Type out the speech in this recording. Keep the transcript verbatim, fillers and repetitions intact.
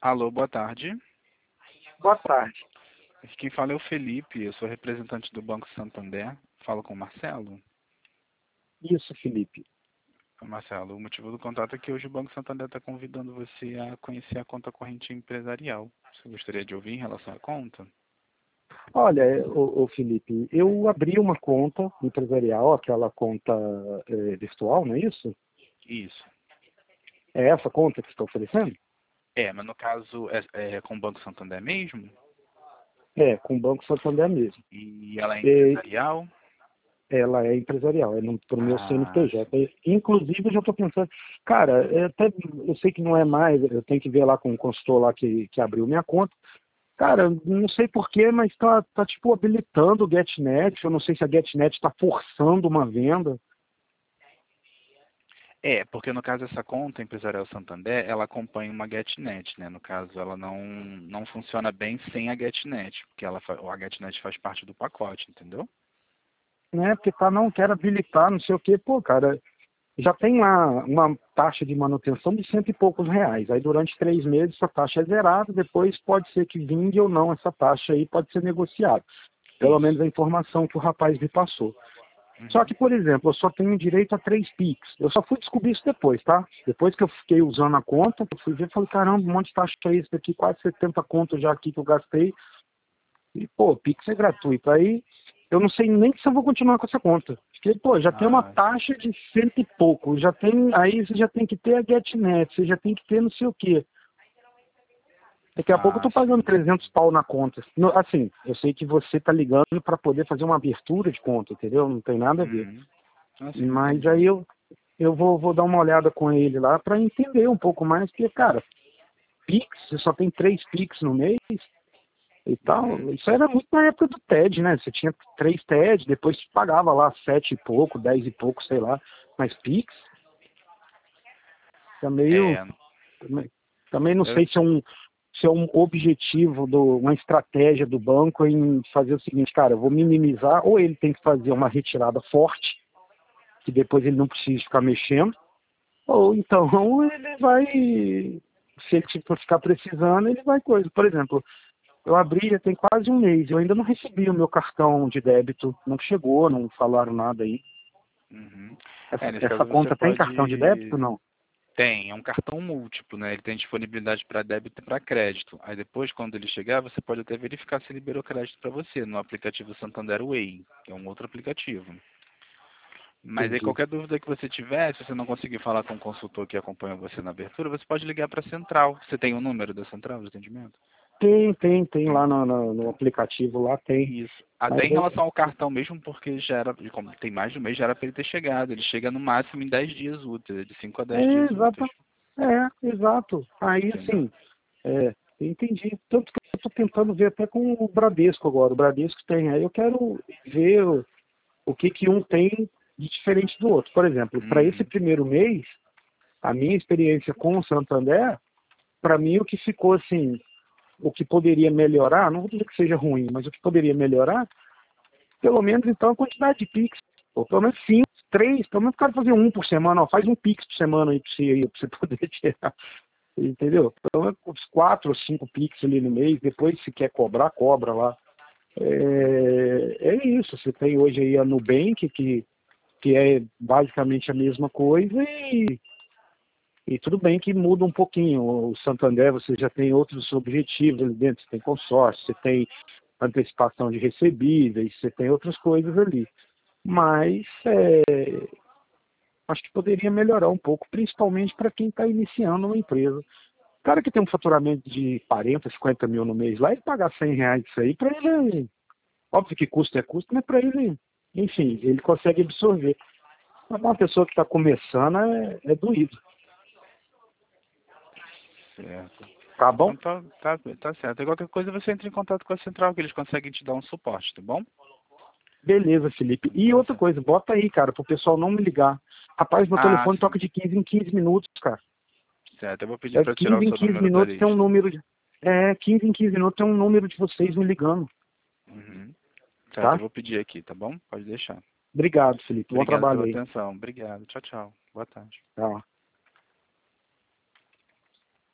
Alô, boa tarde. Boa tarde. Quem fala é o Felipe, eu sou representante do Banco Santander. Falo com o Marcelo. Isso, Felipe. Marcelo, o motivo do contato é que hoje o Banco Santander está convidando você a conhecer a conta corrente empresarial. Você gostaria de ouvir em relação à conta? Olha, ô, ô, Felipe, eu abri uma conta empresarial, aquela conta é, virtual, não é isso? Isso. É essa conta que você está oferecendo? É, mas no caso é, é com o Banco Santander mesmo? É, com o Banco Santander mesmo. E ela é É, empresarial? ela é empresarial, é no, pro meu Ah, C N P J. É, inclusive, eu já estou pensando, cara, é, até, eu sei que não é mais, eu tenho que ver lá com o consultor lá que, que abriu minha conta. Cara, não sei porquê, mas tá, tá tipo habilitando o GetNet. Eu não sei se a GetNet está forçando uma venda. é, porque no caso essa conta empresarial Santander, ela acompanha uma GetNet, né? No caso, ela não, não funciona bem sem a GetNet, porque ela, fa- a GetNet faz parte do pacote, entendeu? Né? Porque tá, não quero habilitar, não sei o quê. Pô, cara, já tem lá uma taxa de manutenção de cento e poucos reais. Aí durante três meses essa taxa é zerada, depois pode ser que vingue ou não essa taxa aí, pode ser negociada. Pelo menos Isso. a informação que o rapaz me passou. Só Uhum. que, por exemplo, eu só tenho direito a três Pix. Eu só fui descobrir isso depois, tá? Depois que eu fiquei usando a conta, eu fui ver e falei, caramba, um monte de taxa é isso daqui, quase setenta contos já aqui que eu gastei. E, pô, Pix é gratuito. Aí eu não sei nem se eu vou continuar com essa conta. Porque, pô, já tem uma Ah, taxa de cento e pouco. Já tem, aí você já tem que ter a GetNet, você já tem que ter não sei o quê. Daqui a pouco eu ah, tô pagando sim. trezentos pau na conta. No- assim, eu sei que você tá ligando para poder fazer uma abertura de conta, entendeu? Não tem nada a ver. Uhum. Ah, sim, Mas entendi. aí eu, eu vou, vou dar uma olhada com ele lá para entender um pouco mais, porque, cara, Pix, você só tem três Pix no mês e tal. Uhum. Isso era muito na época do T E D, né? Você tinha três T E D, depois você pagava lá sete e pouco, dez e pouco, sei lá. Mas Pix, tá meio. É, Também, também não eu, sei se é um, se é um objetivo, do, uma estratégia do banco em fazer o seguinte, cara, eu vou minimizar, ou ele tem que fazer uma retirada forte, que depois ele não precisa ficar mexendo, ou então ele vai, se ele tipo, ficar precisando, ele vai coisa. Por exemplo, eu abri já tem quase um mês, eu ainda não recebi o meu cartão de débito, não chegou, não falaram nada aí. uhum. É, Essa, nesse essa caso você conta tem cartão de débito? pode. Não. Tem, é um cartão múltiplo, né? Ele tem disponibilidade para débito e para crédito. Aí depois, quando ele chegar, você pode até verificar se liberou crédito para você no aplicativo Santander Way, que é um outro aplicativo. Mas aí Entendi. qualquer dúvida que você tiver, se você não conseguir falar com o consultor que acompanha você na abertura, você pode ligar para a central. Você tem o número da central de atendimento? Tem, tem, tem lá Tem. no, no, no Então, aplicativo, lá tem. isso. Até Mas em é, relação ao cartão mesmo, porque já era, como tem mais de um mês, já era para ele ter chegado. Ele chega no máximo em dez dias úteis, de cinco a é, dez dias úteis. exato. É, exato. Aí, Entendeu? assim, é, entendi. Tanto que eu estou tentando ver até com o Bradesco agora. O Bradesco tem. Aí eu quero ver o, o que, que um tem de diferente do outro. Por exemplo, para esse Uhum. primeiro mês, a minha experiência com o Santander, para mim o que ficou assim, o que poderia melhorar, não vou dizer que seja ruim, mas o que poderia melhorar, pelo menos então a quantidade de Pix. Ou pelo menos cinco, três, pelo menos o cara fazer um por semana, ó, faz um Pix por semana aí para você, aí, pra você poder tirar. Entendeu? Pelo menos uns quatro ou cinco Pix ali no mês, depois se quer cobrar, cobra lá. É, é isso, você tem hoje aí a Nubank, que, que é basicamente a mesma coisa, e, e tudo bem que muda um pouquinho. O Santander, você já tem outros objetivos ali dentro, você tem consórcio, você tem antecipação de recebíveis, você tem outras coisas ali. Mas é, acho que poderia melhorar um pouco, principalmente para quem está iniciando uma empresa. O cara que tem um faturamento de quarenta, cinquenta mil no mês lá, ele pagar cem reais isso aí, para ele, óbvio que custo é custo, mas para ele, enfim, ele consegue absorver. Mas uma pessoa que está começando é, é doído. Certo. Tá bom? Então tá, tá, tá certo. E qualquer coisa você entra em contato com a central, que eles conseguem te dar um suporte, tá bom? Beleza, Felipe. E Tá outra certo. coisa, bota aí, cara, pro pessoal não me ligar. Rapaz, meu Ah, telefone toca sim. de quinze em quinze minutos, cara. Certo. Eu vou pedir É para tirar o quinze em seu quinze número da minutos tem um lista. número de. É, quinze em quinze minutos tem um número de vocês me ligando, Uhum. Certo, eu tá? vou pedir aqui, tá bom? Pode deixar. Obrigado, Felipe. Bom Obrigado trabalho pela aí. atenção. Obrigado. Tchau, tchau. Boa tarde. Tá.